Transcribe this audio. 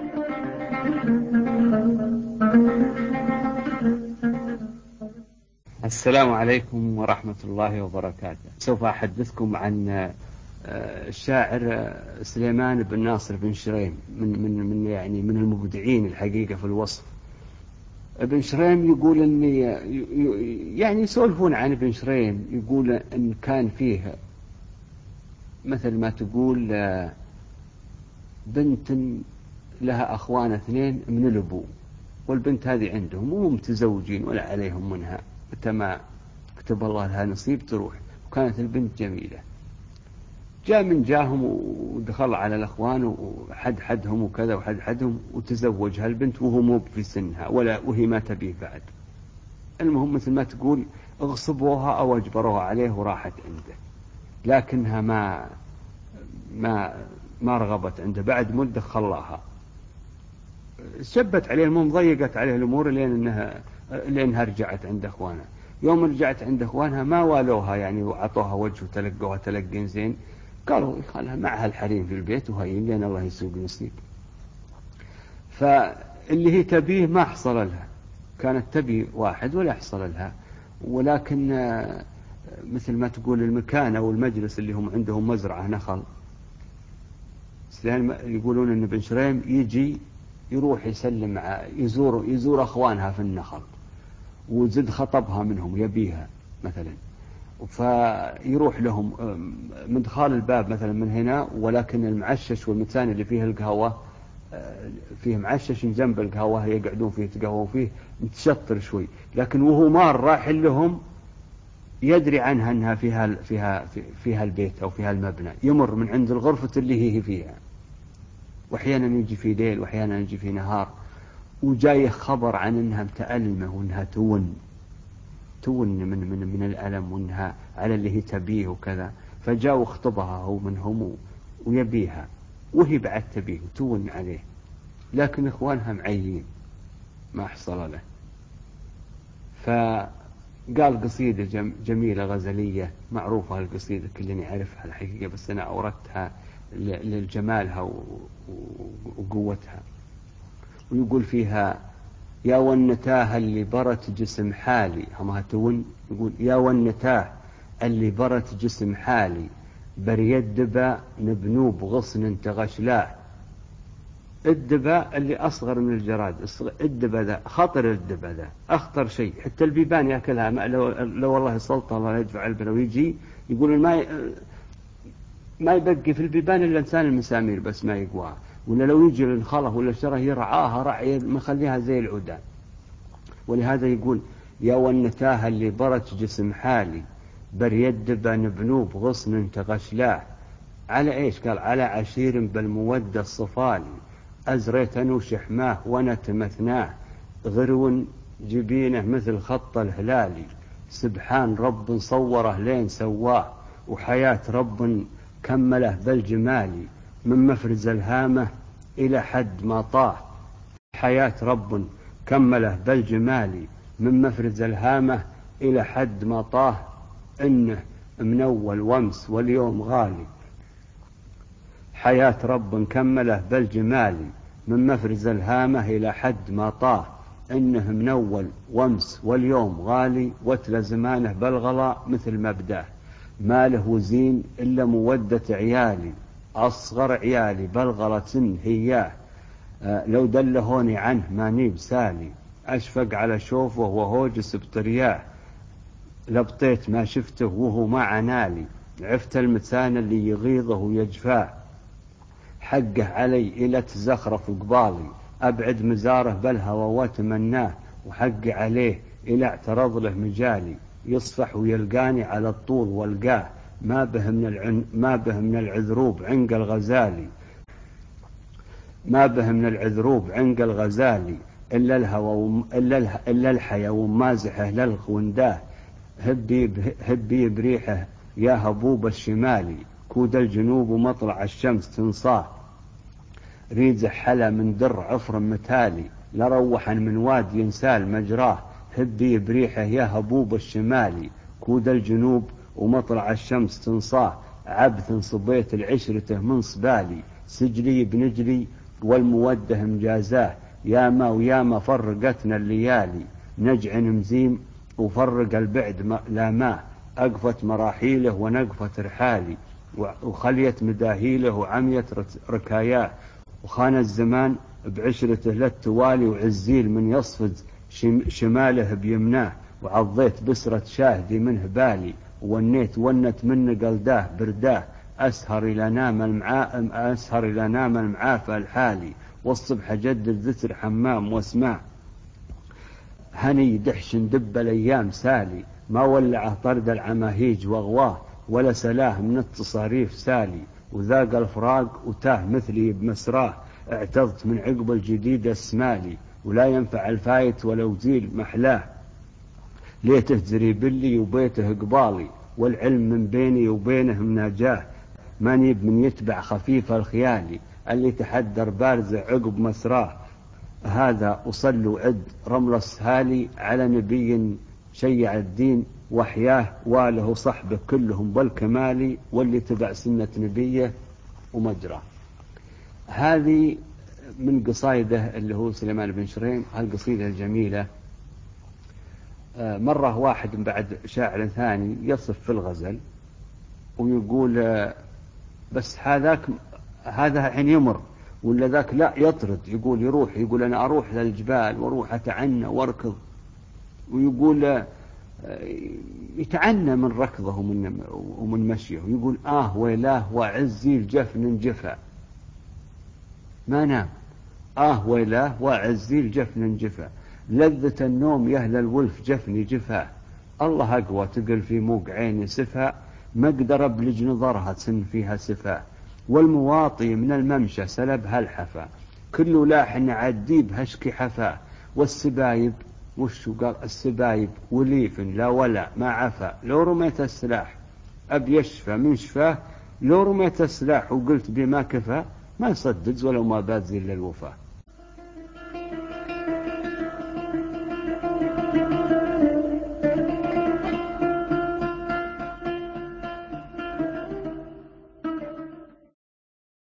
السلام عليكم ورحمة الله وبركاته. سوف أحدثكم عن الشاعر سليمان بن ناصر بن شريم، من المبدعين الحقيقة في الوصف. ابن شريم يقول يسولفون عن ابن شريم، يقول أن كان فيه مثل ما تقول بنت لها أخوان 2 من الأبو، والبنت هذه عندهم وهم متزوجين ولا عليهم منها، متى ما كتب الله لها نصيب تروح. وكانت البنت جميلة. جاء من جاهم ودخل على الأخوان وحدهم وكذا وحدهم وتزوجها البنت وهو مو في سنها وهي ما تبيه بعد. المهم مثل ما تقول اغصبوها أو اجبروها عليه وراحت عنده، لكنها ما رغبت عنده. بعد مدة خلاها، شبت عليه، المهم ضيقت عليه الأمور لأنها رجعت عند أخوانها. يوم رجعت عند أخوانها ما والوها وعطوها وجه وتلقوها تلقين زين، قالوا خلها معها الحريم في البيت وهي لأن الله يسوق نصيب. فاللي هي تبيه ما حصل لها، كانت تبي واحد ولا حصل لها. ولكن مثل ما تقول المكان أو المجلس اللي هم عندهم مزرعة نخل، يقولون أن ابن شريم يجي يروح يسلم يزور أخوانها في النخل، وزد خطبها منهم يبيها مثلا، فيروح لهم من دخال الباب مثلا من هنا، ولكن المعشش والمتان اللي فيه القهوة فيه معشش جنب القهوة يقعدون فيه يتقهوون فيه متشطر شوي، لكن وهو مار راح لهم يدري عنها أنها فيها البيت أو فيها المبنى، يمر من عند الغرفة اللي هي فيها، وأحيانا يجي في ليل وأحيانا يجي في نهار، وجاي خبر عن أنها متألمة وأنها تون من الألم وأنها على اللي هي تبيه وكذا، فجاء واخطبها هو منهم ويبيها، وهي بعد تبيه وتون عليه، لكن إخوانها معيين ما حصل له. فقال قصيدة جميلة غزلية معروفة، القصيدة كلنا يعرفها الحقيقة، بس أنا أوردتها لجمالها وقوتها. ويقول فيها: يا والنتاه اللي برت جسم حالي، هم تون، يقول: يا والنتاه اللي برت جسم حالي، بري الدبا نبنوب غصن تغشلاه. الدبا اللي أصغر من الجراد، الدبا ذا خطر، الدبا ذا أخطر شيء، حتى البيبان يأكلها. لو والله سلطة الله يدفع البلا ويجي يقول ما يبقي في البيبان إلا إنسان المسامير بس ما يقواها، ولا لو يجي للخلف ولا الشره يرعاها رعي مخليها زي العودان. ولهذا يقول: يا والنتاه اللي برت جسم حالي، بري الدبا نبنوب غصن تغشلاه. على إيش؟ قال: على عشير بالمودة الصفالي، أزريتن شحماه ونتمثناه، غرو جبينه مثل خط الهلالي، سبحان رب صوره لين سواه، وحياة رب كمله بالجمال، من مفرز الهامة إلى حد ما طاه. حياة رب كمله بالجمال، من مفرز الهامة إلى حد ما طاه، إنه من أول وامس واليوم غالي. حياة رب كمله بالجمال، من مفرز الهامة إلى حد ما طاه، إنه من أول وامس واليوم غالي، وتل زمانه بالغلاء مثل مبداه. ما له وزين إلا مودة عيالي، أصغر عيالي بلغلة هياه، لو دلهوني عنه ماني بسالي، أشفق على شوفه وهوجس بطرياه، لبطيت ما شفته وهو ما عنالي، عفت المتان اللي يغيظه ويجفاه، حقه علي إلى تزخرف قبالي، أبعد مزاره بالهوى واتمناه، وحق عليه إلى اعترض له مجالي، يصفح ويلقاني على الطول والقاه، ما به من العذروب عنق الغزالي، ما به من العذروب عنق الغزالي، إلا الهوى إلا الحيا ومازحه للخونداه، هبي بريحه يا هبوب الشمالي، كود الجنوب ومطلع الشمس تنصاه، ريد حلا من در عفر متالي، لروحا من واد ينسال مجراه، هبي بريحه يا هبوب الشمالي، كود الجنوب ومطلع الشمس تنصاه، عبث صبيت العشرته من صبالي، سجلي بنجلي والمودة مجازاه، ياما وياما فرقتنا الليالي، نجع مزيم وفرق البعد لا ما، أقفت مراحيله ونقفت رحالي، وخليت مداهيله وعميت ركاياه، وخان الزمان بعشرته للتوالي، وعزيل من يصفد شماله بيمناه، وعضيت بسرة شاهدي منه بالي، ونيت ونت من قلداه برداه، أسهر إلى نام المعافى الحالي، والصبح جدد ذكر حمام واسماع، هني دحش دب الأيام سالي، ما ولعه طرد العماهيج وغواه، ولا سلاه من التصاريف سالي، وذاق الفراق وتاه مثلي بمسراه، اعتضت من عقب الجديد السمالي، ولا ينفع الفايت ولو زيل محلاه، ليته زريبلي وبيته قبالي، والعلم من بيني وبينه مناجاه، ما نيب من يتبع خفيف الخيالي، اللي تحدر بارزة عقب مسراه، هذا أصل وعد رمل السهالي، على نبي شيع الدين وحياه، واله صحبه كلهم بالكمال، واللي تبع سنة نبيه ومجراه. هذه من قصائده اللي هو سليمان بن شريم، هالقصيدة الجميلة. مرة واحد بعد شاعر ثاني يصف في الغزل ويقول بس هذا حين يمر، ولا ذاك لا يطرد، يقول أنا أروح للجبال وأروح أتعنى وأركض، ويقول يتعنى من ركضه ومن مشيه، ويقول ويلاه وعزي الجفن جفا، ما نام، ويلاه وعزي الجفن جفا، لذة النوم يهل الولف جفني جفا، الله أقوى تقل في موق عيني سفا، مقدر بلج نظرها تسن فيها سفا، والمواطي من الممشى سلبها الحفا، كل لاحن عديب هشكي حفا، والسبايب وشو قال السبايب وليف لا ولا ما عفا، لو رميت السلاح أب يشفى من شفاه، لو رميت السلاح وقلت بما كفى، ما صدق ولو ما بات زي للوفا.